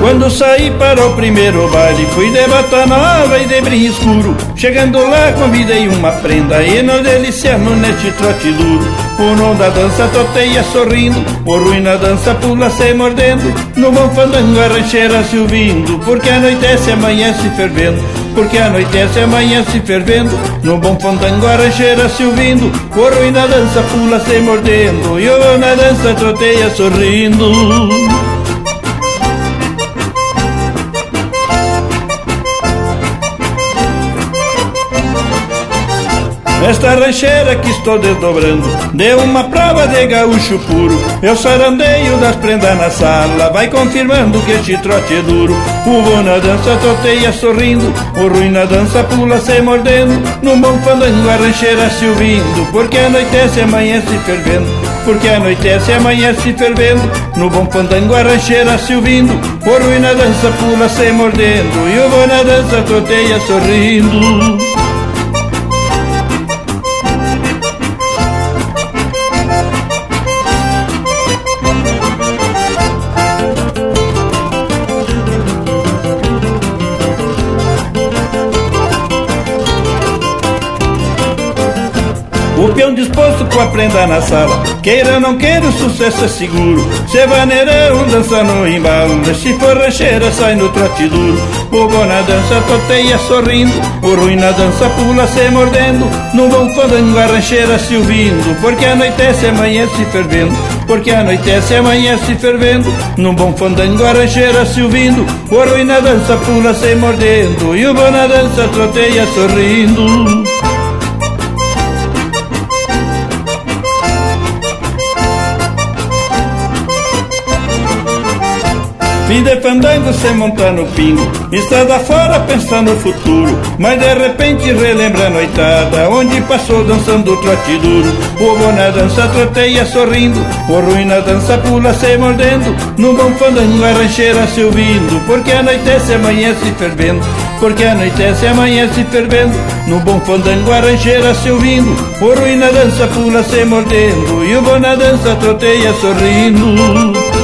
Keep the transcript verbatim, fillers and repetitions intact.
Quando saí para o primeiro baile, fui de bota nova e de brim escuro. Chegando lá convidei uma prenda e nos deliciamos neste trote duro. O nó da dança toteia sorrindo, o ruim na dança pula se mordendo. No bom fandango a rancheira se ouvindo, porque anoitece amanhece fervendo. Porque anoitece amanhece fervendo. No bom fandango a rancheira se ouvindo, o ruim na dança pula se mordendo. E o bom na dança troteia sorrindo. Nesta rancheira que estou desdobrando, deu uma prova de gaúcho puro. Eu sarandeio das prendas na sala, vai confirmando que este trote é duro. O bom na dança troteia sorrindo, o ruim na dança pula se mordendo. Num bom fandango a rancheira se ouvindo, porque anoitece amanhece fervendo. Porque anoitece amanhece fervendo. No bom fandango a rancheira se ouvindo, o ruim na dança pula se mordendo. E o bom na dança troteia sorrindo. O peão disposto com a prenda na sala, queira ou não queira o sucesso é seguro. Se vaneirão dança no embalo, se for rancheira sai no trote duro. O bom na dança toteia sorrindo, o ruim na dança pula se mordendo. No bom fandango a rancheira se ouvindo, porque anoitece amanhece fervendo. Porque anoitece amanhece fervendo. No bom fandango a rancheira se ouvindo, o ruim na dança pula se mordendo. E o bom na dança troteia sorrindo. Fim de fandango sem montar no pingo, estrada fora pensando no futuro. Mas de repente relembra a noitada, onde passou dançando o trote duro. O bom na dança troteia sorrindo, o ruim na dança pula se mordendo. No bom fandango a rancheira se ouvindo, porque anoitece amanhece fervendo. Porque anoitece amanhece fervendo. No bom fandango a rancheira se ouvindo, o ruim na dança pula se mordendo. E o bom na dança troteia sorrindo.